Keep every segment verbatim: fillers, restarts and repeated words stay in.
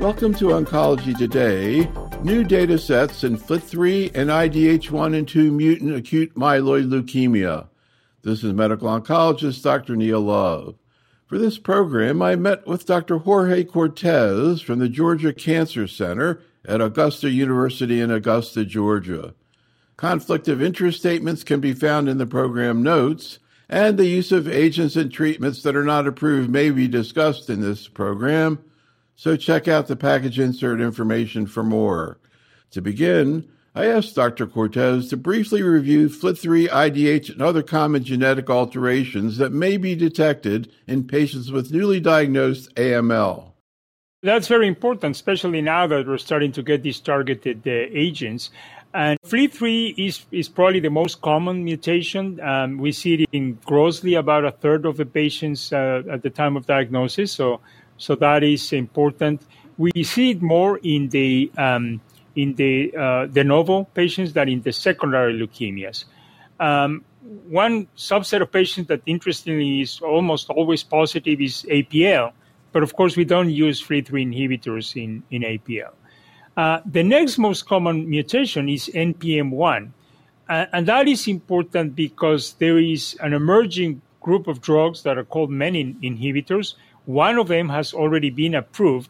Welcome to Oncology Today. New data sets in F L T three and I D H one and two mutant acute myeloid leukemia. This is medical oncologist Doctor Neil Love. For this program, I met with Doctor Jorge Cortez from the Georgia Cancer Center at Augusta University in Augusta, Georgia. Conflict of interest statements can be found in the program notes, and the use of agents and treatments that are not approved may be discussed in this program, so check out the package insert information for more. To begin, I asked Doctor Cortez to briefly review F L T three, I D H, and other common genetic alterations that may be detected in patients with newly diagnosed A M L. That's very important, especially now that we're starting to get these targeted uh, agents. And F L T three is, is probably the most common mutation. Um, we see it in grossly about a third of the patients uh, at the time of diagnosis, so so that is important. We see it more in the um, in the uh, de novo patients than in the secondary leukemias. Um, one subset of patients that interestingly is almost always positive is A P L, but of course we don't use F L T three inhibitors in, in A P L. Uh, the next most common mutation is N P M one, uh, and that is important because there is an emerging group of drugs that are called menin inhibitors. One of them has already been approved,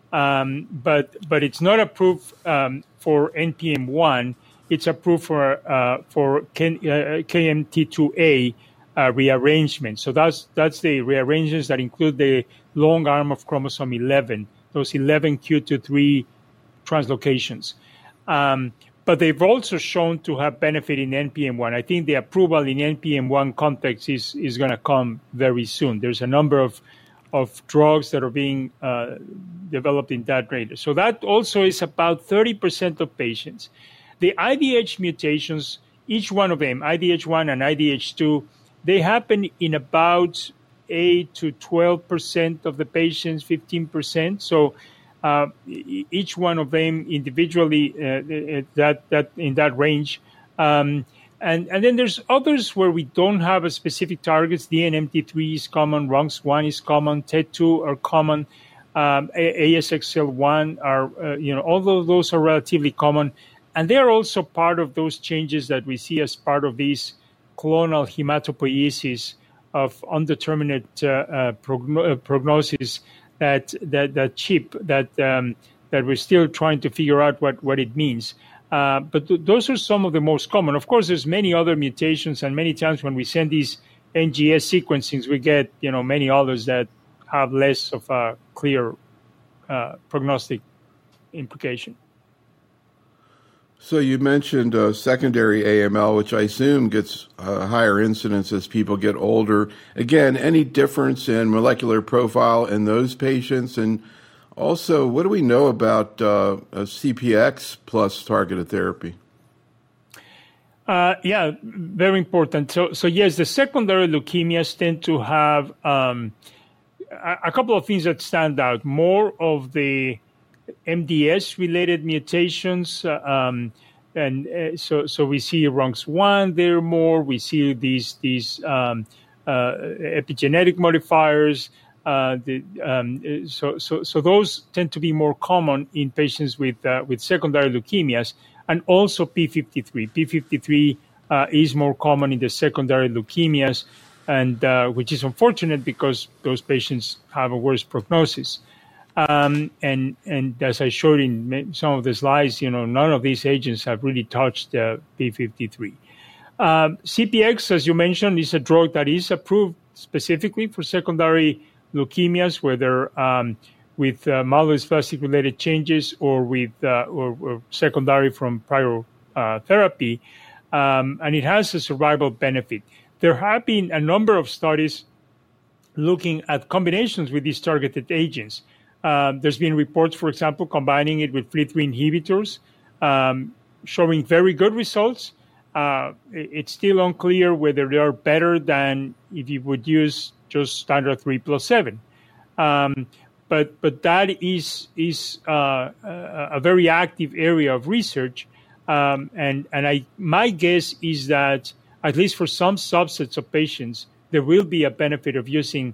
um, but but it's not approved um, for N P M one. It's approved for uh, for K M T two A uh, rearrangement. So that's that's the rearrangements that include the long arm of chromosome eleven, those eleven Q twenty-three translocations. Um, but they've also shown to have benefit in N P M one. I think the approval in N P M one context is is going to come very soon. There's a number of of drugs that are being uh, developed in that rate. So that also is about thirty percent of patients. The I D H mutations, each one of them, I D H one and I D H two, they happen in about eight to twelve percent of the patients, fifteen percent. So uh, each one of them individually, uh, that that in that range. Um, And, and then there's others where we don't have a specific targets. D N M T three is common, R U N X one is common, T E T two are common, um, A S X L one are, uh, you know, all of those are relatively common. And they're also part of those changes that we see as part of these clonal hematopoiesis of undeterminate uh, uh, progno- uh, prognosis that, that, that chip that, um, that we're still trying to figure out what, what it means. Uh, but th- those are some of the most common. Of course, there's many other mutations, and many times when we send these N G S sequencings, we get, you know, many others that have less of a clear uh, prognostic implication. So you mentioned uh, secondary A M L, which I assume gets uh, higher incidence as people get older. Again, any difference in molecular profile in those patients? And also, what do we know about uh, C P X plus targeted therapy? Uh, yeah, very important. So, so yes, the secondary leukemias tend to have um, a, a couple of things that stand out. More of the M D S-related mutations, uh, um, and uh, so so we see R U N X one there more. We see these these um, uh, epigenetic modifiers. Uh, the, um, so, so, so those tend to be more common in patients with uh, with secondary leukemias, and also P fifty-three. P fifty-three uh, is more common in the secondary leukemias, and uh, which is unfortunate because those patients have a worse prognosis. Um, and and as I showed in some of the slides, you know, none of these agents have really touched uh, P fifty-three. Um, C P X, as you mentioned, is a drug that is approved specifically for secondary leukemias, whether um, with uh, myelodysplastic-related changes or with uh, or, or secondary from prior uh, therapy, um, and it has a survival benefit. There have been a number of studies looking at combinations with these targeted agents. Um, there's been reports, for example, combining it with F L T three inhibitors, um, showing very good results. Uh, it's still unclear whether they are better than if you would use just standard three plus seven. Um, but but that is is uh, a, a very active area of research. Um, and, and I my guess is that, at least for some subsets of patients, there will be a benefit of using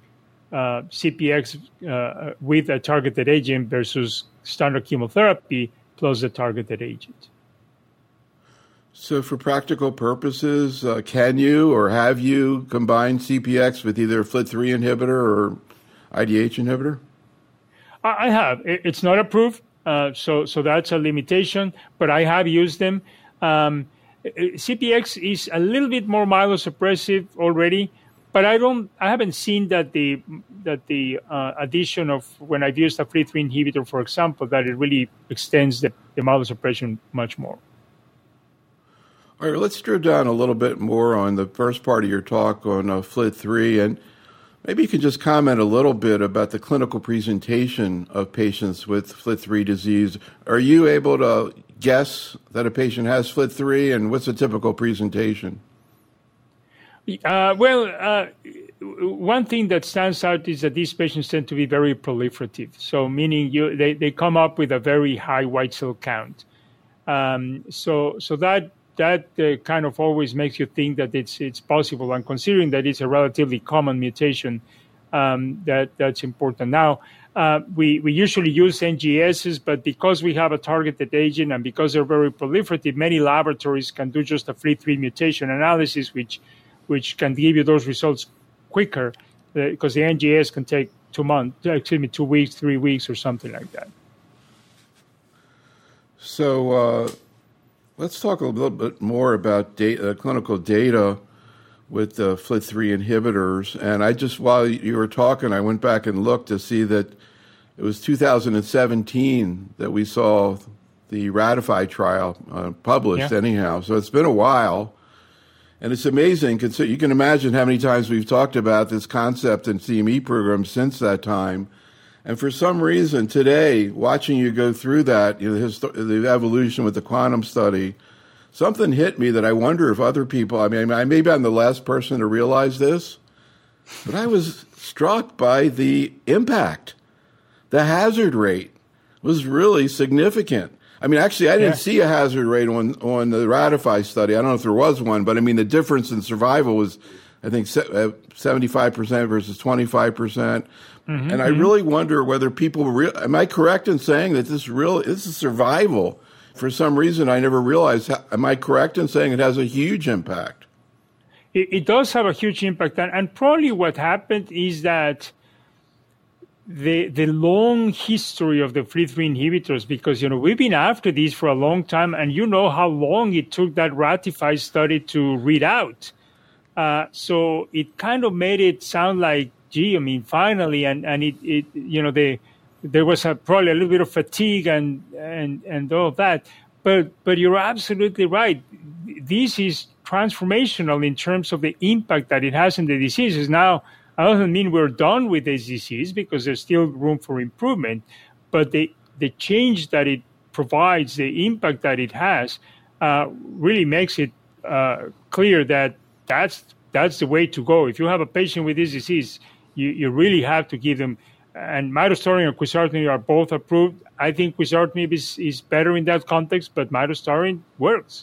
uh, C P X uh, with a targeted agent versus standard chemotherapy plus the targeted agent. So for practical purposes, uh, can you or have you combined C P X with either a F L T three inhibitor or I D H inhibitor? I have. It's not approved, uh, so so that's a limitation, but I have used them. Um, C P X is a little bit more myelosuppressive already, but I don't. I haven't seen that the that the uh, addition of when I've used a F L T three inhibitor, for example, that it really extends the, the myelosuppression much more. All right, let's drill down a little bit more on the first part of your talk on uh, F L T three, and maybe you can just comment a little bit about the clinical presentation of patients with F L T three disease. Are you able to guess that a patient has F L T three, and what's a typical presentation? Uh, well, uh, one thing that stands out is that these patients tend to be very proliferative. So meaning you, they, they come up with a very high white cell count. Um, so so that that uh, kind of always makes you think that it's it's possible. And considering that it's a relatively common mutation, um, that that's important. Now, uh, we, we usually use N G Ss, but because we have a targeted agent and because they're very proliferative, many laboratories can do just a F L T three mutation analysis, which which can give you those results quicker, uh, because the N G S can take two months, excuse me, two weeks, three weeks, or something like that. So uh, let's talk a little bit more about data, uh, clinical data with the F L T three inhibitors. And I just, while you were talking, I went back and looked to see that it was two thousand seventeen that we saw the RATIFY trial uh, published yeah. anyhow. So it's been a while. And it's amazing. You can imagine how many times we've talked about this concept in C M E programs since that time. And for some reason today, watching you go through that, you know, the, histo- the evolution with the quantum study, something hit me that I wonder if other people, I mean, I, maybe I'm the last person to realize this, but I was struck by the impact. The hazard rate was really significant. I mean, actually, I didn't yeah. see a hazard rate on, on the RATIFY study. I don't know if there was one, but I mean, the difference in survival was, I think, seventy-five percent versus twenty-five percent. Mm-hmm, and I mm-hmm. really wonder whether people, re- am I correct in saying that this real this is survival? For some reason, I never realized. How, am I correct in saying it has a huge impact? It, it does have a huge impact. And, and probably what happened is that the the long history of the F L T three inhibitors, because, you know, we've been after these for a long time, and you know how long it took that RATIFY study to read out. Uh, so it kind of made it sound like, gee, I mean, finally, and, and it, it, you know, they, there was a, probably a little bit of fatigue and, and, and all of that. But, but you're absolutely right. This is transformational in terms of the impact that it has in the diseases. Now, I doesn't mean we're done with this disease, because there's still room for improvement, but the, the change that it provides, the impact that it has, uh, really makes it uh, clear that that's that's the way to go. If you have a patient with this disease, you, you really have to give them, and midostaurin and quizartinib are both approved. I think quizartinib is, is better in that context, but midostaurin works.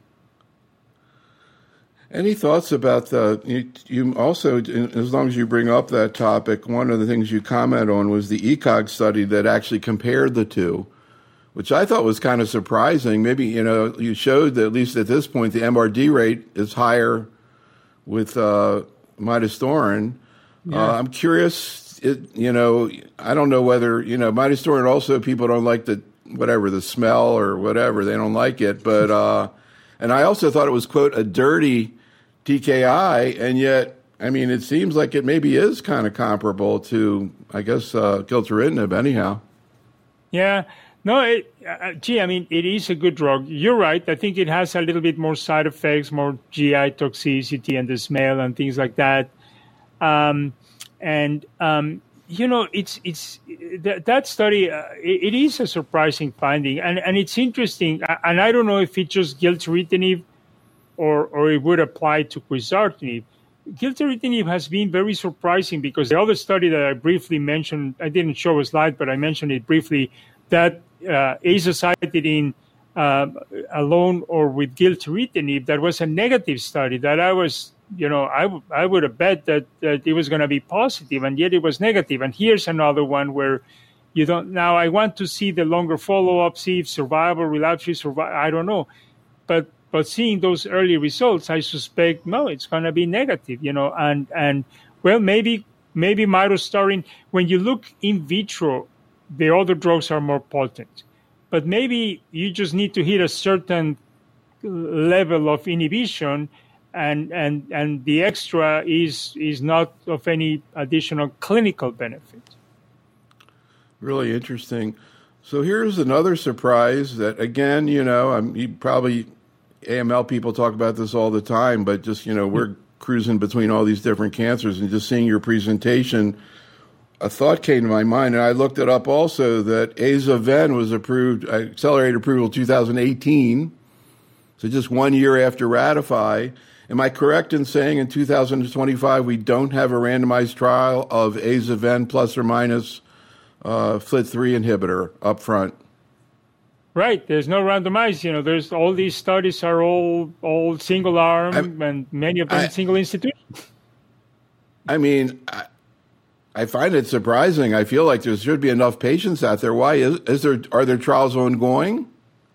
Any thoughts about the, you, you also, as long as you bring up that topic, one of the things you comment on was the E C O G study that actually compared the two, which I thought was kind of surprising. Maybe, you know, you showed that at least at this point, the M R D rate is higher with uh, midostaurin. Yeah. Uh, I'm curious, it, you know, I don't know whether, you know, midostaurin also, people don't like the, whatever, the smell or whatever, they don't like it. But, uh, and I also thought it was, quote, a dirty T K I, and yet, I mean, it seems like it maybe is kind of comparable to, I guess, uh, gilteritinib anyhow. Yeah. No, it, uh, gee, I mean, it is a good drug. You're right. I think it has a little bit more side effects, more G I toxicity and the smell and things like that. Um, and, um, you know, it's it's th- that study, uh, it, it is a surprising finding. And, and it's interesting. And I don't know if it's just gilteritinib or, or it would apply to quizartinib. Gilteritinib has been very surprising because the other study that I briefly mentioned, I didn't show a slide, but I mentioned it briefly, that uh, azacitidine uh, alone or with gilteritinib, that was a negative study that I was you know, I, w- I would have bet that, that it was going to be positive, and yet it was negative. And here's another one where you don't. Now, I want to see the longer follow-up, see if survival, relapse-free survival, I don't know. But but seeing those early results, I suspect, no, it's going to be negative, you know. And, and well, maybe maybe midostaurin, when you look in vitro, the other drugs are more potent. But maybe you just need to hit a certain level of inhibition, and and and the extra is is not of any additional clinical benefit. Really interesting. So here's another surprise that, again, you know, I'm you probably A M L people talk about this all the time, but just, you know, we're cruising between all these different cancers, and just seeing your presentation, a thought came to my mind, and I looked it up also, that Aza-Ven was approved, accelerated approval two thousand eighteen, so just one year after Ratify. Am I correct in saying in two thousand twenty-five we don't have a randomized trial of Aza-Ven plus or minus uh, F L T three inhibitor up front? Right. There's no randomized. You know, there's all these studies are all all single arm, I'm, and many of them I, single institution. I mean, I, I find it surprising. I feel like there should be enough patients out there. Why is, is there? Are there trials ongoing?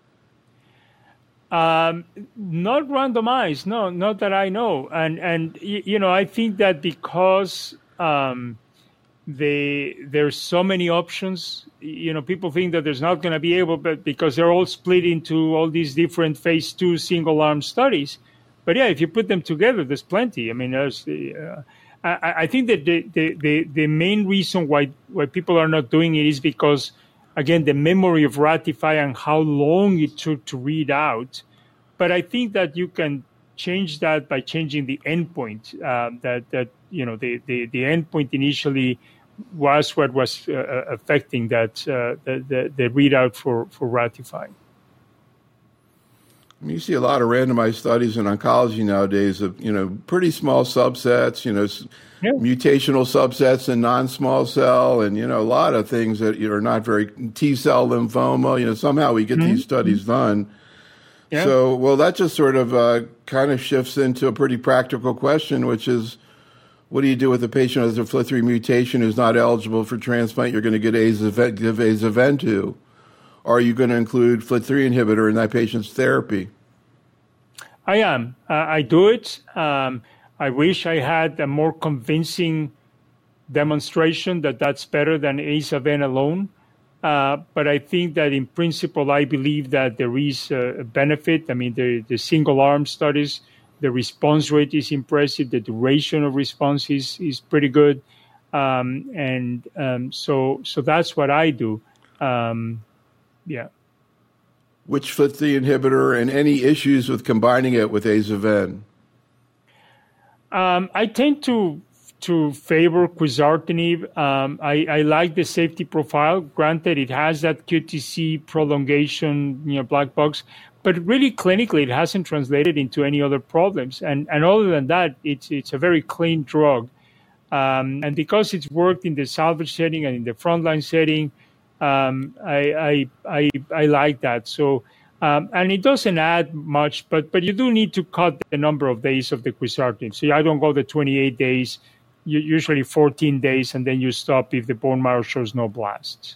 Um, not randomized. No, not that I know. And and you know, I think that because um, they there's so many options. You know, people think that there's not going to be able, but because they're all split into all these different phase two single arm studies. But yeah, if you put them together, there's plenty. I mean, there's. Uh, I, I think that the, the, the, the main reason why, why people are not doing it is because, again, the memory of Ratify and how long it took to read out. But I think that you can change that by changing the endpoint. Uh, that that you know the, the, the endpoint initially was what was uh, affecting that uh, the, the the readout for for Ratify. You see a lot of randomized studies in oncology nowadays of, you know, pretty small subsets, you know, yeah. mutational subsets and non-small cell, and, you know, a lot of things that are not very T-cell lymphoma. You know, somehow we get mm-hmm. these studies done. Yeah. So, well, that just sort of uh, kind of shifts into a pretty practical question, which is, what do you do with a patient who has a F L T three mutation who's not eligible for transplant? You're going to get Aza-Ven, give Aza-Ven to. Are you going to include F L T three inhibitor in that patient's therapy? I am. Uh, I do it. Um, I wish I had a more convincing demonstration that that's better than Aza-Ven alone. Uh, but I think that in principle, I believe that there is a benefit. I mean, the, the single arm studies, the response rate is impressive. The duration of response is, is pretty good. Um, and um, so so that's what I do. Um, Yeah. Which F L T three inhibitor, and any issues with combining it with Aza-Ven? Um, I tend to to favor quizartinib. Um, I, I like the safety profile. Granted, it has that Q T C prolongation, you know, black box, but really clinically, it hasn't translated into any other problems. And and other than that, it's it's a very clean drug. Um, and because it's worked in the salvage setting and in the frontline setting, Um, I, I I I like that. So, um, and it doesn't add much, but but you do need to cut the number of days of the quizartinib. So I don't go the twenty-eight days, usually fourteen days, and then you stop if the bone marrow shows no blasts.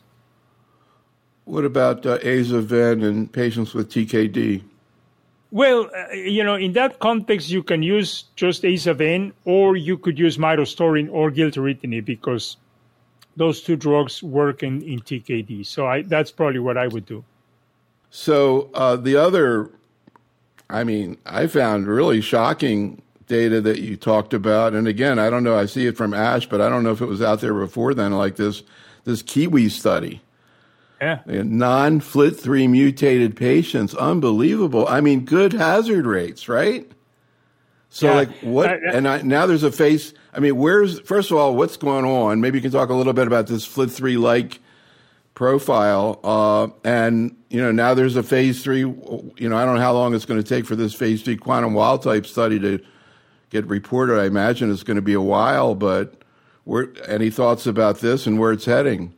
What about uh, Aza-Ven in patients with T K D? Well, uh, you know, in that context, you can use just Aza-Ven, or you could use midostaurin or gilteritinib, because those two drugs work in, in T K D. So I, that's probably what I would do. So uh, the other, I mean, I found really shocking data that you talked about. And again, I don't know, I see it from ASH, but I don't know if it was out there before then, like this, this Kiwi study. Yeah. Non-F L T three mutated patients, unbelievable. I mean, good hazard rates, right? So, yeah. like, what? Uh, uh, and I, now there's a phase. I mean, where's, first of all, what's going on? Maybe you can talk a little bit about this F L T three like profile. Uh, and, you know, now there's a phase three. You know, I don't know how long it's going to take for this phase three quantum wild type study to get reported. I imagine it's going to be a while, but where, any thoughts about this and where it's heading?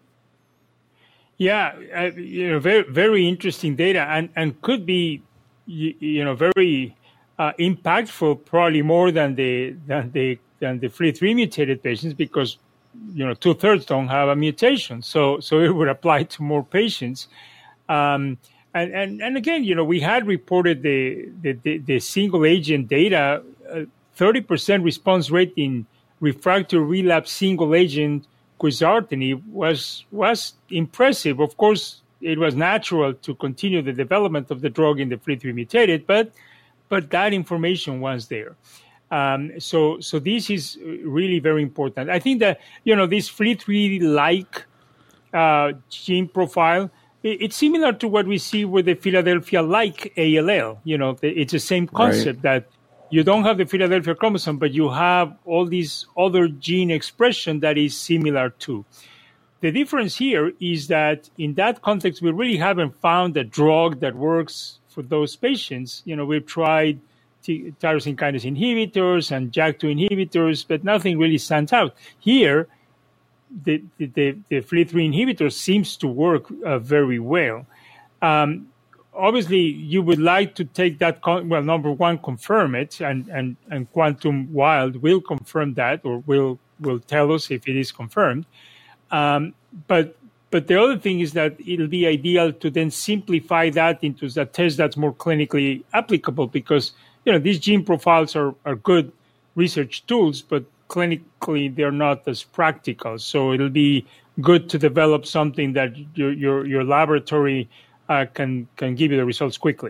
Yeah, uh, you know, very, very interesting data, and, and could be, you, you know, very uh, impactful, probably more than the than the than the F L I three mutated patients, because you know two thirds don't have a mutation, so so it would apply to more patients. Um, and, and and again, you know, we had reported the the, the, the single agent data, uh, thirty percent response rate in refractory relapse single agent quizartinib was was impressive. Of course, it was natural to continue the development of the drug in the F L I three mutated, but but that information was there. Um, so so this is really very important. I think that, you know, this F L I three-like uh, gene profile, it, it's similar to what we see with the Philadelphia-like A L L. You know, the, it's the same concept, right, that you don't have the Philadelphia chromosome, but you have all these other gene expression that is similar to. The difference here is that in that context, we really haven't found a drug that works for those patients. You know, we've tried t- tyrosine kinase inhibitors and J A K two inhibitors, but nothing really stands out. Here, the the, the, the F L I three inhibitor seems to work uh, very well. Um, obviously, you would like to take that, con- well, number one, confirm it, and, and, and Quantum Wild will confirm that, or will will tell us if it is confirmed. Um, but but the other thing is that it'll be ideal to then simplify that into a test that's more clinically applicable, because, you know, these gene profiles are, are good research tools, but clinically they're not as practical. So it'll be good to develop something that your your, your laboratory uh, can can give you the results quickly.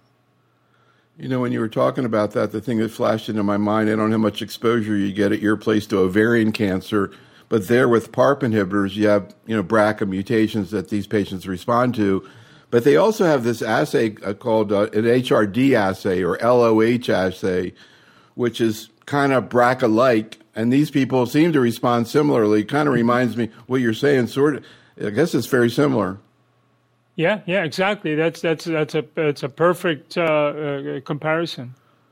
You know, when you were talking about that, the thing that flashed into my mind, I don't know how much exposure you get at your place to ovarian cancer. But there with PARP inhibitors, you have, you know, B R C A mutations that these patients respond to. But they also have this assay called uh, an H R D assay or L O H assay, which is kind of B R C A-like. And these people seem to respond similarly. Kind of reminds me what you're saying, sort of. I guess it's very similar. Yeah, yeah, exactly. That's that's that's a it's a perfect uh, uh, comparison.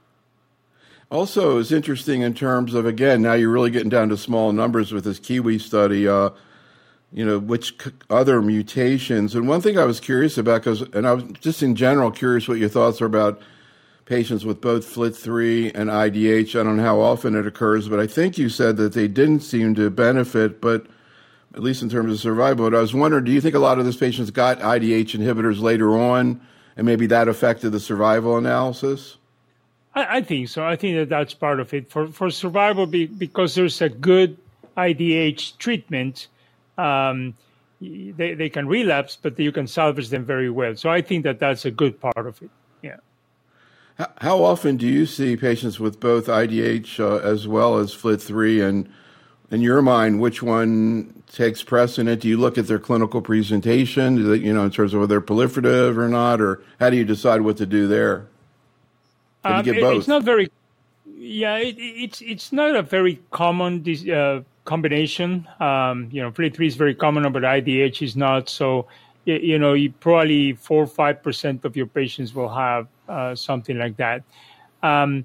Also, it's interesting in terms of, again, now you're really getting down to small numbers with this Kiwi study, uh, you know, which c- other mutations. And one thing I was curious about, because, and I was just in general curious what your thoughts are about patients with both F L I three and I D H. I don't know how often it occurs, but I think you said that they didn't seem to benefit, but at least in terms of survival. But I was wondering, do you think a lot of those patients got I D H inhibitors later on, and maybe that affected the survival analysis? I think so. I think that that's part of it. For for survival, be, because there's a good I D H treatment, um, they, they can relapse, but you can salvage them very well. So I think that that's a good part of it. Yeah. How, how often do you see patients with both I D H uh, as well as F L I three? And in your mind, which one takes precedent? Do you look at their clinical presentation, do they, you know, in terms of whether they're proliferative or not, or how do you decide what to do there? Um, it, it's not very, yeah. It, it's it's not a very common uh, combination. Um, you know, F L I three is very common, but I D H is not. So, you, you know, you probably four or five percent of your patients will have uh, something like that. Um,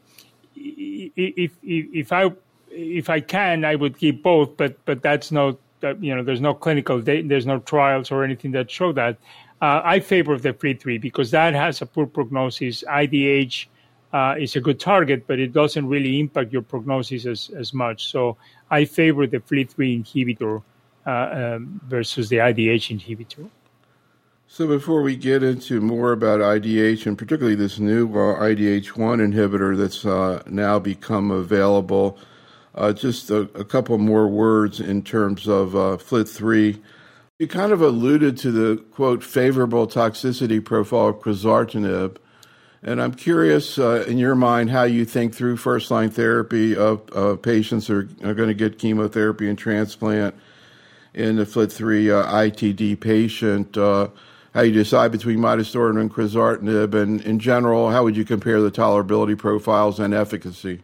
if, if if I if I can, I would give both, but but that's no, you know, there's no clinical data, there's no trials or anything that show that. Uh, I favor the F L I three because that has a poor prognosis. I D H Uh, it's a good target, but it doesn't really impact your prognosis as, as much. So I favor the F L I three inhibitor uh, um, versus the I D H inhibitor. So before we get into more about I D H, and particularly this new uh, I D H one inhibitor that's uh, now become available, uh, just a, a couple more words in terms of uh, F L I three. You kind of alluded to the, quote, favorable toxicity profile of quizartinib. And I'm curious, uh, in your mind, how you think through first-line therapy of uh, patients who are, are going to get chemotherapy and transplant in the F L I three uh, I T D patient, uh, how you decide between midostaurin and quizartinib, and in general, how would you compare the tolerability profiles and efficacy?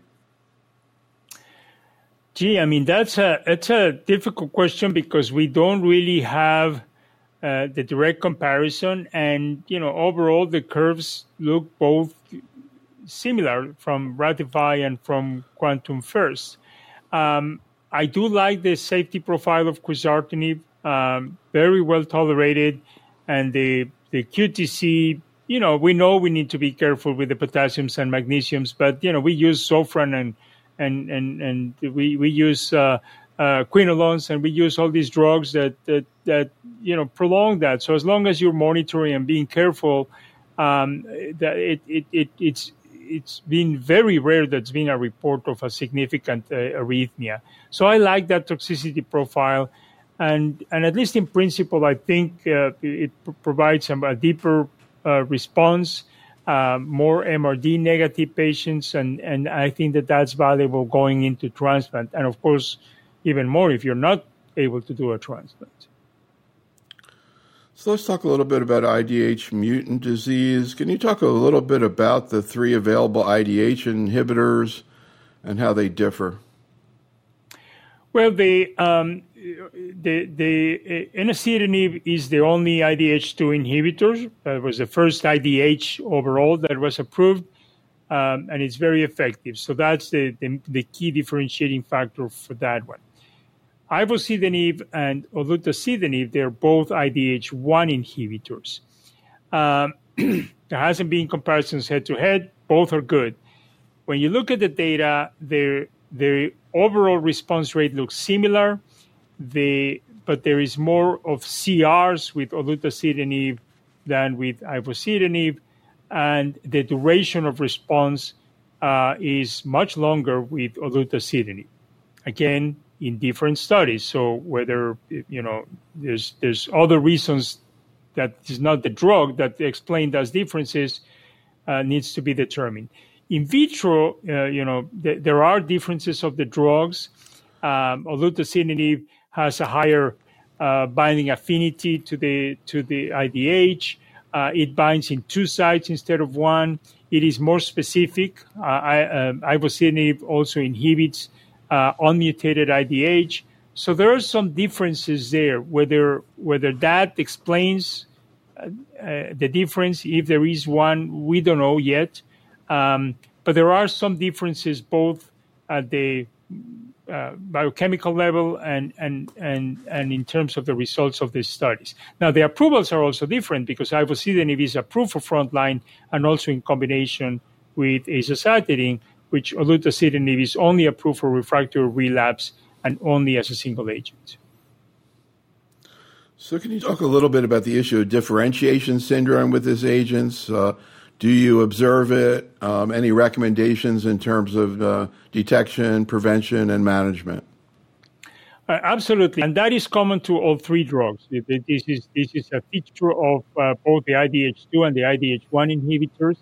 Gee, I mean, that's a, it's a difficult question because we don't really have Uh, the direct comparison, and you know, overall the curves look both similar from RATIFY and from Quantum First. Um, I do like the safety profile of quizartinib, um, very well tolerated, and the the Q T C you know, we know we need to be careful with the potassiums and magnesiums, but, you know, we use Zofran and and and, and we, we use uh, uh, quinolones, and we use all these drugs that, that, that, you know, prolong that. So as long as you're monitoring and being careful, um, that it, it, it, it's it's been very rare that's been a report of a significant uh, arrhythmia. So I like that toxicity profile. And and at least in principle, I think uh, it p- provides a, a deeper uh, response, uh, more M R D negative patients, and, and I think that that's valuable going into transplant. And of course, even more if you're not able to do a transplant. So let's talk a little bit about I D H mutant disease. Can you talk a little bit about the three available I D H inhibitors and how they differ? Well, the um, the the uh, enasidenib is the only I D H two inhibitor. That was the first I D H overall that was approved, um, and it's very effective. So that's the, the the key differentiating factor for that one. Ivosidenib and olutasidenib, they're both I D H one inhibitors. Um, there hasn't been comparisons head-to-head. Both are good. When you look at the data, their their overall response rate looks similar, the, but there is more of C Rs with olutasidenib than with ivosidenib, and the duration of response uh, is much longer with olutasidenib. Again, in different studies. So whether, you know, there's there's other reasons that is not the drug that explain those differences uh, needs to be determined. In vitro, uh, you know, th- there are differences of the drugs. Um, olutasidenib has a higher uh, binding affinity to the to the I D H. Uh, it binds in two sites instead of one. It is more specific. Uh, I, uh, ivosidenib also inhibits Uh, unmutated I D H. So there are some differences there. Whether whether that explains uh, uh, the difference, if there is one, we don't know yet. Um, but there are some differences both at the uh, biochemical level and, and and and in terms of the results of these studies. Now the approvals are also different because ivosidenib is approved for frontline and also in combination with azacitidine, which olutasidenib is only approved for refractory relapse and only as a single agent. So can you talk a little bit about the issue of differentiation syndrome with these agents? Uh, do you observe it? Um, any recommendations in terms of uh, detection, prevention, and management? Uh, absolutely, and that is common to all three drugs. This is this is a feature of uh, both the I D H two and the I D H one inhibitors.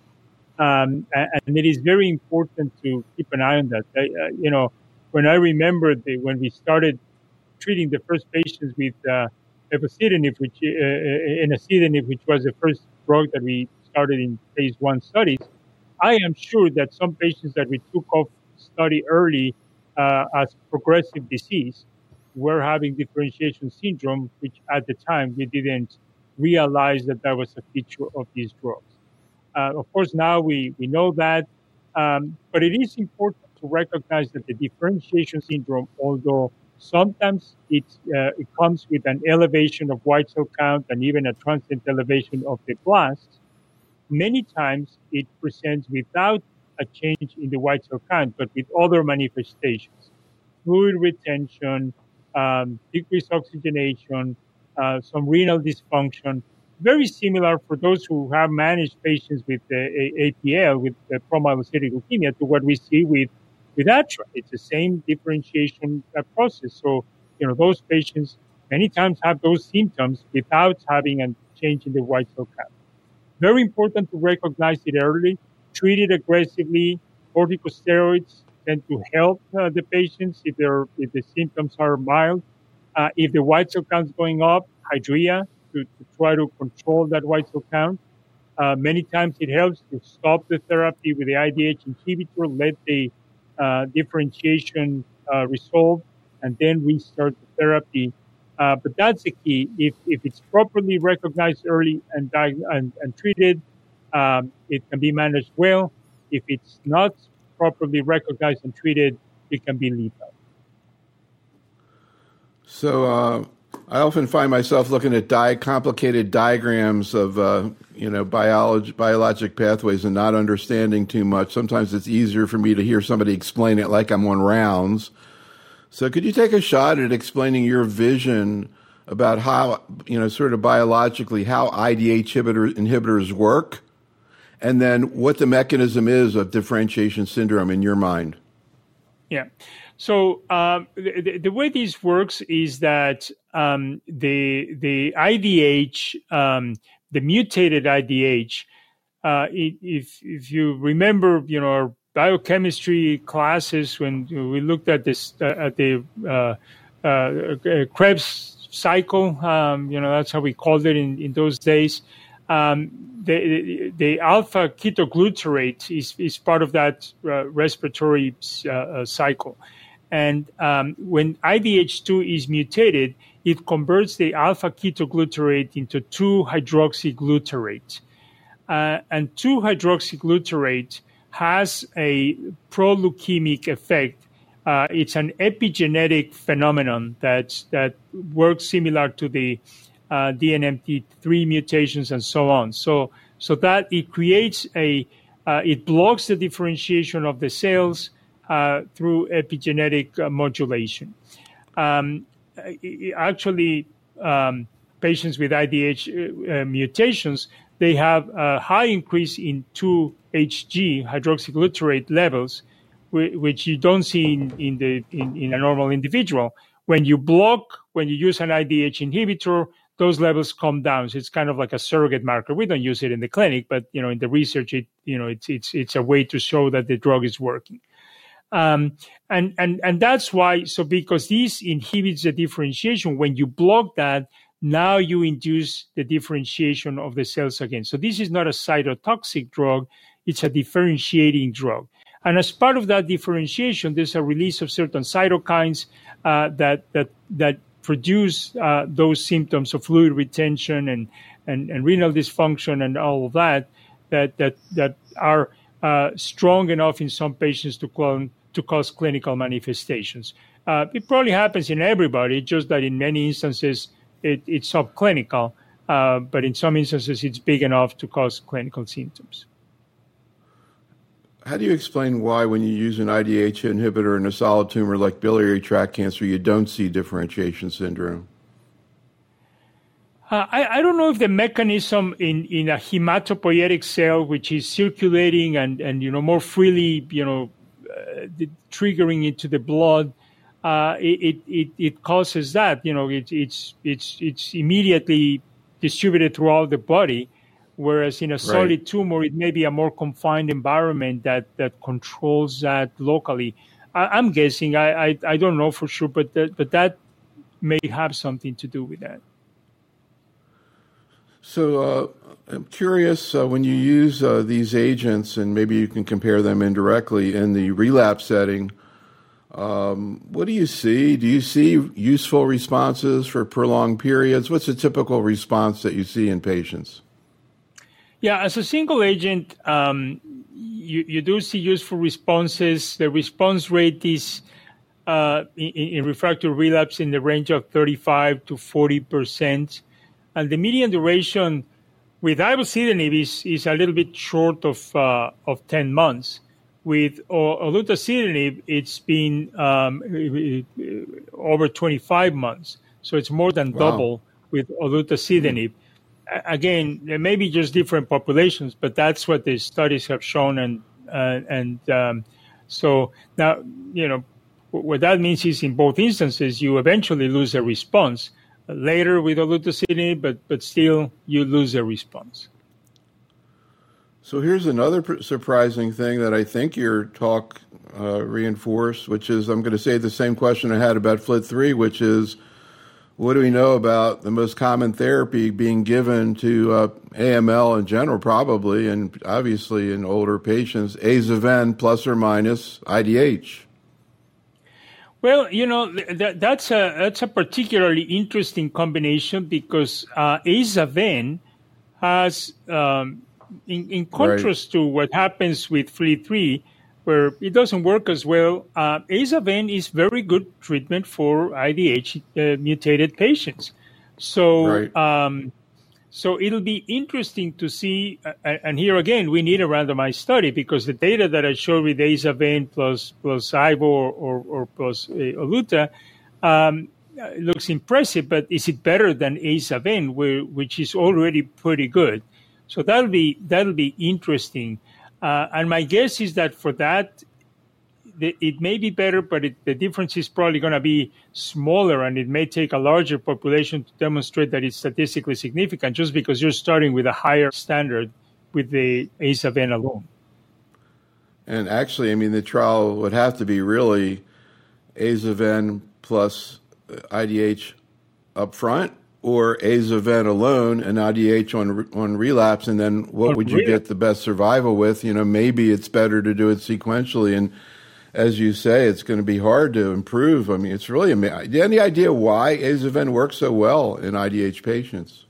Um, and it is very important to keep an eye on that. I, uh, you know, when I remember the, when we started treating the first patients with uh, ivosidenib, which uh, enasidenib, which was the first drug that we started in phase one studies, I am sure that some patients that we took off study early uh, as progressive disease were having differentiation syndrome, which at the time we didn't realize that that was a feature of these drugs. Uh, of course, now we, we know that, um, but it is important to recognize that the differentiation syndrome, although sometimes it, uh, it comes with an elevation of white cell count and even a transient elevation of the blasts, many times it presents without a change in the white cell count, but with other manifestations, fluid retention, um, decreased oxygenation, uh, some renal dysfunction. Very similar for those who have managed patients with uh, A P L, with uh, promyelocytic leukemia, to what we see with, with ATRA. It's the same differentiation uh, process. So, you know, those patients many times have those symptoms without having a change in the white cell count. Very important to recognize it early, treat it aggressively. Corticosteroids tend to help uh, the patients if, they're, if the symptoms are mild. Uh, if the white cell count is going up, hydrea, To, to try to control that white cell count. Uh, many times it helps to stop the therapy with the I D H inhibitor, let the uh, differentiation uh, resolve, and then restart the therapy. Uh, but that's the key. If if it's properly recognized early and diag- and, and treated, um, it can be managed well. If it's not properly recognized and treated, it can be lethal. So uh, I often find myself looking at di- complicated diagrams of, uh, you know, biology, biologic pathways and not understanding too much. Sometimes it's easier for me to hear somebody explain it like I'm on rounds. So could you take a shot at explaining your vision about how, you know, sort of biologically, how I D H inhibitor, inhibitors work, and then what the mechanism is of differentiation syndrome in your mind? Yeah. So um, the, the way this works is that um, the the I D H, um, the mutated I D H, uh, it, if if you remember, you know, our biochemistry classes when we looked at this uh, at the uh, uh, Krebs cycle, um, you know, that's how we called it in, in those days. Um, the, the alpha ketoglutarate is, is part of that uh, respiratory uh, uh, cycle. And um, when I D H two is mutated, it converts the alpha ketoglutarate into two hydroxyglutarate. Uh, and two hydroxyglutarate has a pro-leukemic effect. Uh, it's an epigenetic phenomenon that, that works similar to the uh, D N M T three mutations and so on. So, so that it creates a, uh, it blocks the differentiation of the cells uh, through epigenetic uh, modulation. Um, actually, um, patients with I D H uh, mutations, they have a high increase in two H G, hydroxyglutarate levels, which you don't see in, in, the, in, in a normal individual. When you block, when you use an I D H inhibitor, those levels come down. So it's kind of like a surrogate marker. We don't use it in the clinic, but you know, in the research, it you know, it's it's it's a way to show that the drug is working. Um, and and and that's why. So because this inhibits the differentiation, when you block that, now you induce the differentiation of the cells again. So this is not a cytotoxic drug; it's a differentiating drug. And as part of that differentiation, there's a release of certain cytokines uh, that that that produce uh, those symptoms of fluid retention and, and, and renal dysfunction and all of that that that that are uh, strong enough in some patients to clone, to cause clinical manifestations. Uh, it probably happens in everybody, just that in many instances it, it's subclinical, uh, but in some instances it's big enough to cause clinical symptoms. How do you explain why, when you use an I D H inhibitor in a solid tumor like biliary tract cancer, you don't see differentiation syndrome? Uh, I, I don't know if the mechanism in, in a hematopoietic cell, which is circulating and, and you know more freely, you know, uh, the, triggering into the blood, uh, it, it it causes that. You know, it, it's it's it's immediately distributed throughout the body. Whereas in a solid right. tumor, it may be a more confined environment that, that controls that locally. I, I'm guessing. I, I I don't know for sure, but that, but that may have something to do with that. So uh, I'm curious, uh, when you use uh, these agents, and maybe you can compare them indirectly in the relapse setting, um, what do you see? Do you see useful responses for prolonged periods? What's a typical response that you see in patients? Yeah, as a single agent, um, you, you do see useful responses. The response rate is uh, in, in refractory relapse in the range of thirty-five to forty percent. And the median duration with ivosidenib is, is a little bit short of uh, of ten months. With olutasidenib, it's been um, over twenty-five months. So it's more than wow. double with olutasidenib. Mm-hmm. Again, there may be just different populations, but that's what the studies have shown. And uh, and um, so now, you know, what that means is in both instances, you eventually lose a response later with olutasidenib, but but still you lose a response. So here's another surprising thing that I think your talk uh, reinforced, which is I'm going to say the same question I had about F L T three, which is, what do we know about the most common therapy being given to uh, A M L in general, probably, and obviously in older patients, Aza-Ven plus or minus I D H? Well, you know, that, that's a that's a particularly interesting combination because uh, Aza-Ven has, um, in, in contrast right. to what happens with F L T three, where it doesn't work as well. Uh, Azaven is very good treatment for I D H uh, mutated patients. So, right. um, so it'll be interesting to see. Uh, and here again, we need a randomized study because the data that I showed with Azaven plus plus Ivo or, or, or plus uh, Oluta um, looks impressive. But is it better than Azaven, which is already pretty good? So that'll be that'll be interesting. Uh, and my guess is that for that, the, it may be better, but it, the difference is probably going to be smaller, and it may take a larger population to demonstrate that it's statistically significant just because you're starting with a higher standard with the Azaven alone. And actually, I mean, the trial would have to be really Azaven plus I D H up front, or Azaven alone and I D H on on relapse, and then what On would you relapse. get the best survival with? You know, maybe it's better to do it sequentially, and as you say, it's going to be hard to improve. I mean, it's really amazing. Do you have any idea why Azaven works so well in I D H patients?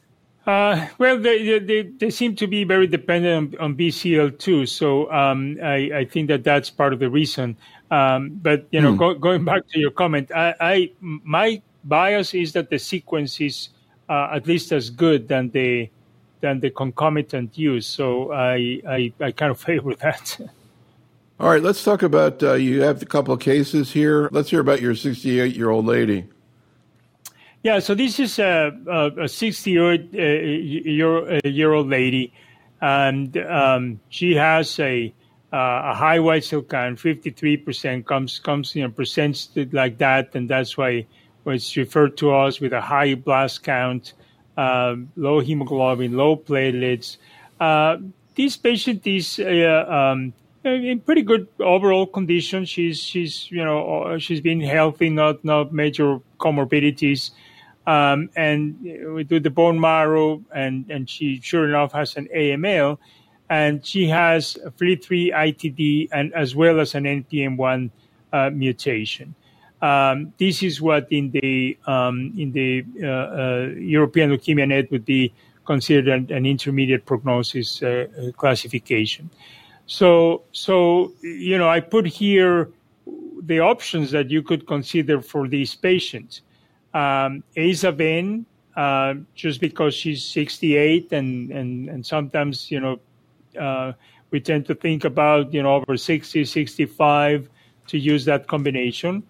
Uh, well, they, they they seem to be very dependent on, on B C L two, so um, I, I think that that's part of the reason. Um, but you know, Hmm. go, going back to your comment, I, I my bias is that the sequence is uh, at least as good than the than the concomitant use. So I I, I kind of favor that. All right, let's talk about, uh, you have a couple of cases here. Let's hear about your sixty-eight-year-old lady. Yeah, so this is a, a, a sixty-eight uh, year, year old lady, and um, she has a uh, a high white cell count, fifty-three percent comes comes you know presents like that, and that's why it's referred to us with a high blast count, uh, low hemoglobin, low platelets. Uh, this patient is uh, um, in pretty good overall condition. She's she's you know she's been healthy, not not major comorbidities. Um, and we do the bone marrow, and, and she sure enough has an A M L, and she has a F L I three I T D and as well as an N P M one uh, mutation. Um, this is what in the um, in the uh, uh, European Leukemia Net would be considered an, an intermediate prognosis uh, uh, classification. So so you know I put here the options that you could consider for these patients. Um, Azaven, uh, just because she's sixty-eight, and, and, and sometimes, you know, uh, we tend to think about, you know, over sixty, sixty-five to use that combination.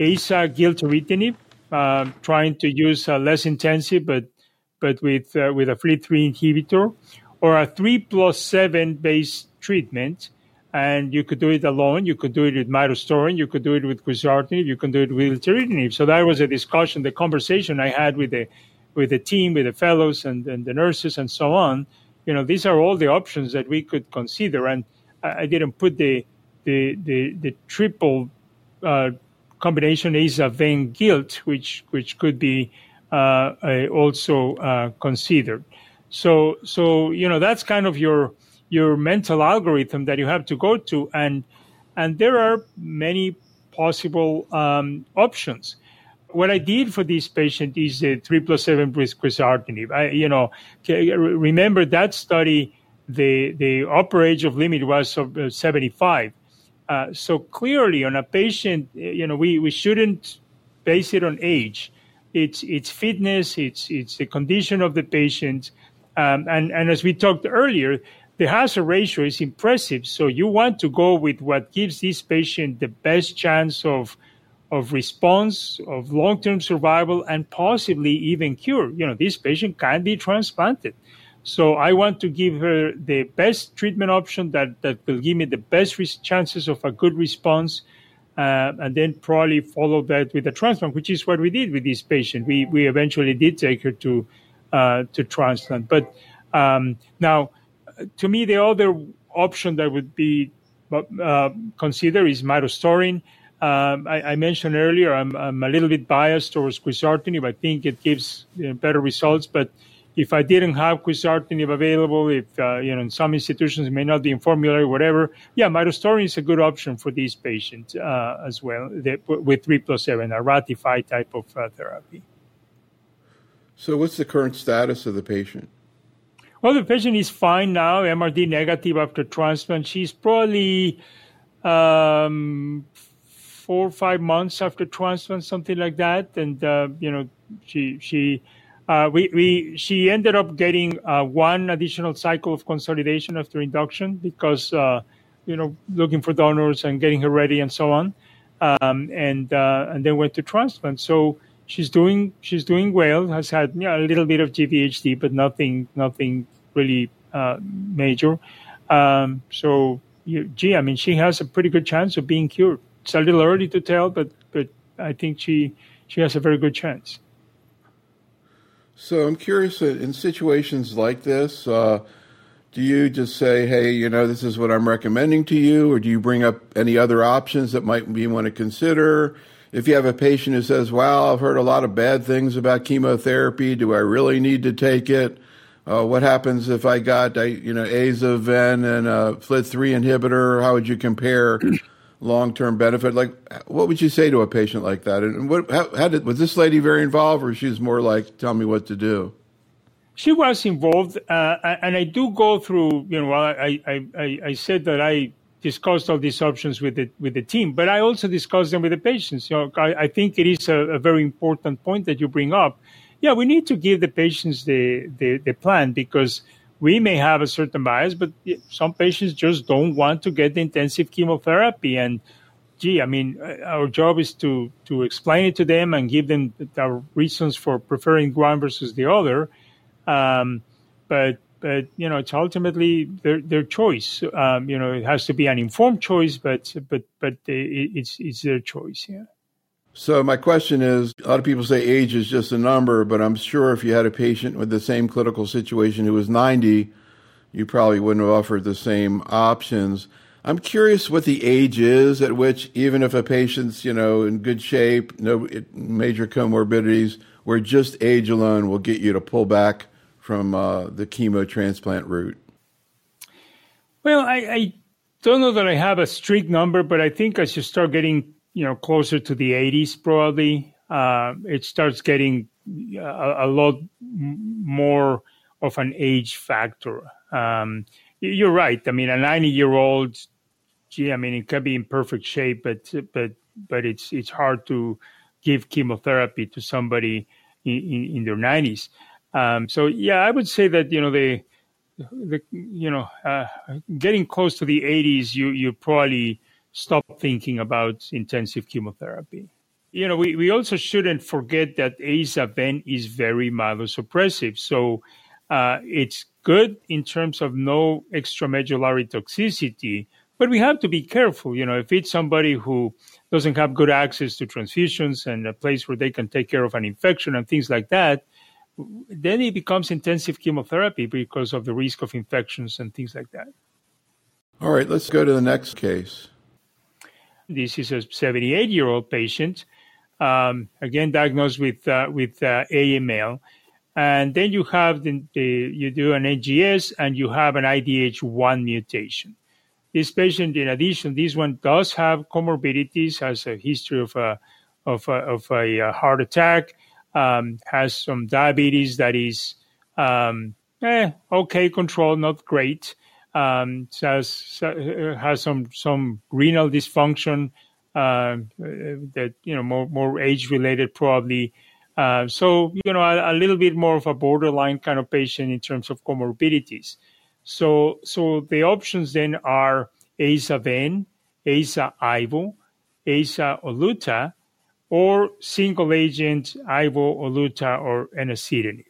Azacitidine, uh, trying to use uh, less intensive, but but with uh, with a F L I three inhibitor, or a three plus seven based treatment. And you could do it alone. You could do it with midostaurin. You could do it with quizartinib. You can do it with ilteratinib. So that was a discussion, the conversation I had with the with the team, with the fellows and, and the nurses and so on. You know, these are all the options that we could consider. And I, I didn't put the the the, the triple uh, combination Azaven guilt, which which could be uh, uh, also uh, considered. So so you know that's kind of your. your mental algorithm that you have to go to, and and there are many possible um, options. What I did for this patient is a three plus seven with quizartinib. I, you know, remember that study, the the upper age of limit was seventy-five. Uh, so clearly, on a patient, you know, we, we shouldn't base it on age. It's it's fitness, it's it's the condition of the patient, um, and and as we talked earlier, the hazard ratio is impressive. So you want to go with what gives this patient the best chance of of response, of long-term survival, and possibly even cure. You know, this patient can be transplanted. So I want to give her the best treatment option that, that will give me the best res- chances of a good response, uh, and then probably follow that with a transplant, which is what we did with this patient. We we eventually did take her to uh, to transplant. But um, now, to me, the other option that would be uh, considered is midostaurin. Um, I, I mentioned earlier, I'm, I'm a little bit biased towards quizartinib. I think it gives you know, better results. But if I didn't have quizartinib available, if uh, you know, in some institutions it may not be in formulary, whatever, yeah, midostaurin is a good option for these patients uh, as well, the, with three plus seven, a ratified type of uh, therapy. So, what's the current status of the patient? Well, the patient is fine now, M R D negative after transplant. She's probably um, four or five months after transplant, something like that. And, uh, you know, she, she, uh, we, we, she ended up getting uh, one additional cycle of consolidation after induction because, uh, you know, looking for donors and getting her ready and so on. Um, and, uh, and then went to transplant. So she's doing, she's doing well, has had you know, a little bit of G V H D, but nothing, nothing really uh, major. Um, so, you, gee, I mean, she has a pretty good chance of being cured. It's a little early to tell, but but I think she she has a very good chance. So I'm curious, uh, in situations like this, uh, do you just say, hey, you know, this is what I'm recommending to you, or do you bring up any other options that might you want to consider? If you have a patient who says, wow, I've heard a lot of bad things about chemotherapy, do I really need to take it? Uh, what happens if I got, you know, Aza-Ven and a F L T three inhibitor? How would you compare long-term benefit? Like, what would you say to a patient like that? And what, how, how did, was this lady very involved, or she was more like, tell me what to do? She was involved, uh, and I do go through, you know, I, I, I, I said that I discussed all these options with the, with the team, but I also discussed them with the patients. You know, I, I think it is a, a very important point that you bring up. Yeah, we need to give the patients the, the, the plan because we may have a certain bias, but some patients just don't want to get the intensive chemotherapy. And gee, I mean, our job is to, to explain it to them and give them our reasons for preferring one versus the other. Um, but, but, you know, it's ultimately their, their choice. Um, you know, it has to be an informed choice, but, but, but it's, it's their choice. Yeah. So my question is, a lot of people say age is just a number, but I'm sure if you had a patient with the same clinical situation who was ninety, you probably wouldn't have offered the same options. I'm curious what the age is at which, even if a patient's, you know, in good shape, no major comorbidities, where just age alone will get you to pull back from uh, the chemo transplant route. Well, I, I don't know that I have a strict number, but I think as you start getting you know, closer to the eighties, probably, uh, it starts getting a, a lot more of an age factor. Um, you're right. I mean, a ninety-year-old, gee, I mean, it can be in perfect shape, but but but it's it's hard to give chemotherapy to somebody in, in, in their nineties. Um, so yeah, I would say that you know the the you know uh, getting close to the eighties, you you probably stop thinking about intensive chemotherapy. You know, we, we also shouldn't forget that Aza-Ven is very myelosuppressive. So uh, it's good in terms of no extramedullary toxicity, but we have to be careful. You know, if it's somebody who doesn't have good access to transfusions and a place where they can take care of an infection and things like that, then it becomes intensive chemotherapy because of the risk of infections and things like that. All right, let's go to the next case. This is a seventy-eight-year-old patient, um, again diagnosed with uh, with uh, A M L, and then you have the, the you do an N G S and you have an I D H one mutation. This patient, in addition, this one does have comorbidities, has a history of a of a, of a heart attack, um, has some diabetes that is um, eh, okay control, not great. Um, has has some some renal dysfunction uh, that you know more more age related probably. Uh, so you know a, a little bit more of a borderline kind of patient in terms of comorbidities. So so the options then are Aza-Ven, Aza-Ivo, Aza-Oluta, or single agent Ivo, Oluta, or enasidenib.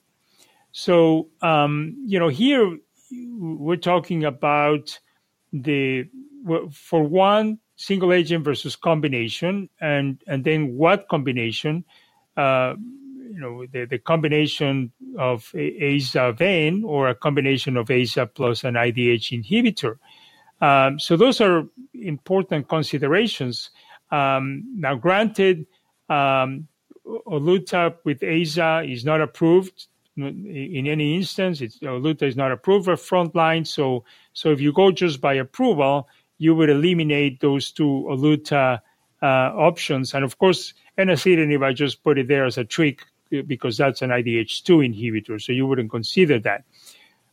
So um, you know here. We're talking about the, for one, single agent versus combination, and, and then what combination, uh, you know, the, the combination of Aza-Ven or a combination of Aza plus an I D H inhibitor. Um, so those are important considerations. Um, now, granted, um, Oluta with Aza is not approved in any instance. It's, Oluta is not approved for frontline. So, so if you go just by approval, you would eliminate those two Oluta uh, options. And of course, enasidenib, I just put it there as a trick because that's an I D H two inhibitor. So you wouldn't consider that.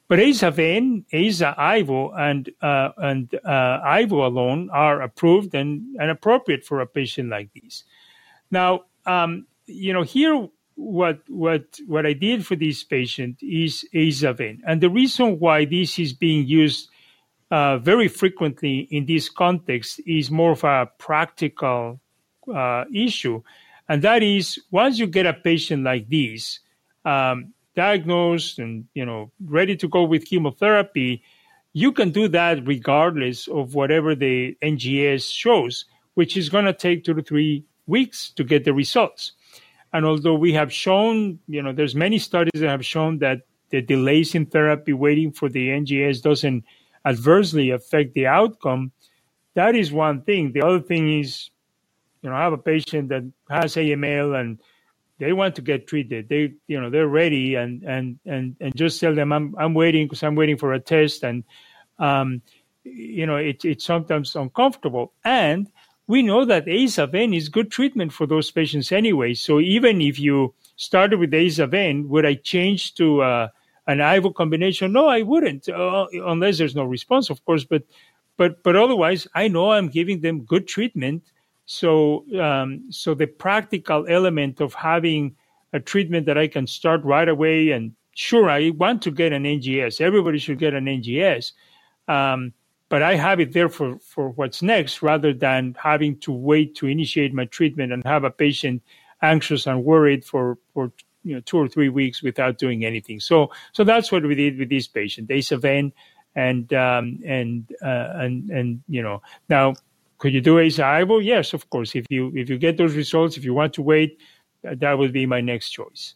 But Azaven, Aza, Ivo, and uh, and uh, Ivo alone are approved and, and appropriate for a patient like this. Now, um, you know, here what what what I did for this patient is Azaven, and the reason why this is being used uh, very frequently in this context is more of a practical uh, issue, and that is once you get a patient like this. Um, diagnosed and, you know, ready to go with chemotherapy, you can do that regardless of whatever the N G S shows, which is going to take two to three weeks to get the results. And although we have shown, you know, there's many studies that have shown that the delays in therapy waiting for the N G S doesn't adversely affect the outcome, that is one thing. The other thing is, you know, I have a patient that has A M L and they want to get treated. They, you know, they're ready, and and and and just tell them I'm I'm waiting because I'm waiting for a test, and um, you know, it's it's sometimes uncomfortable. And we know that Azaven is good treatment for those patients anyway. So even if you started with Azaven, would I change to uh, an Ivo combination? No, I wouldn't, uh, unless there's no response, of course. But but but otherwise, I know I'm giving them good treatment. So, um, so the practical element of having a treatment that I can start right away, and sure, I want to get an N G S. Everybody should get an N G S, um, but I have it there for, for what's next, rather than having to wait to initiate my treatment and have a patient anxious and worried for, for you know two or three weeks without doing anything. So, so that's what we did with this patient, Azaven, and um, and uh, and and you know now. Could you do Aza-Ivo? Yes, of course. If you if you get those results, if you want to wait, that would be my next choice.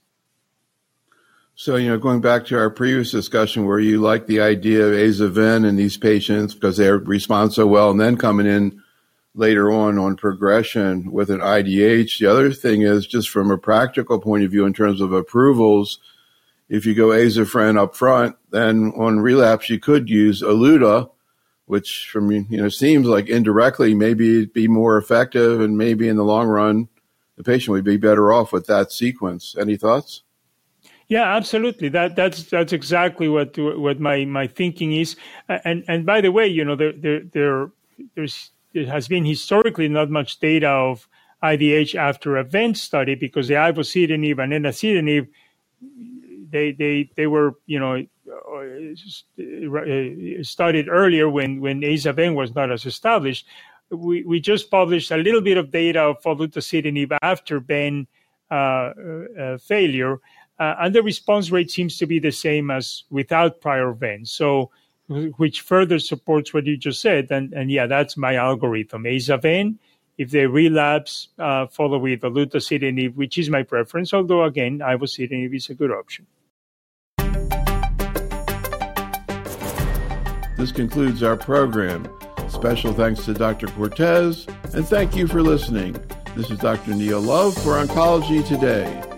So, you know, going back to our previous discussion where you like the idea of Azaven in these patients because they respond so well, and then coming in later on on progression with an I D H. The other thing is just from a practical point of view in terms of approvals, if you go Azafran up front, then on relapse you could use Oluta, which from, you know, seems like indirectly maybe it'd be more effective, and maybe in the long run, the patient would be better off with that sequence. Any thoughts? Yeah, absolutely. That that's that's exactly what what my, my thinking is. And and by the way, you know, there there there there's there has been historically not much data of I D H after a Venn study, because the ivosidenib and enasidenib, they they they were, you know, studied earlier when, when Azaven was not as established. We we just published a little bit of data of olutasidenib after Ven uh, uh, failure, uh, and the response rate seems to be the same as without prior Ven. So, which further supports what you just said. And, and yeah, that's my algorithm. Azaven, if they relapse, uh, follow with olutasidenib, which is my preference, although again, ivosidenib is a good option. This concludes our program. Special thanks to Doctor Cortes, and thank you for listening. This is Doctor Neil Love for Oncology Today.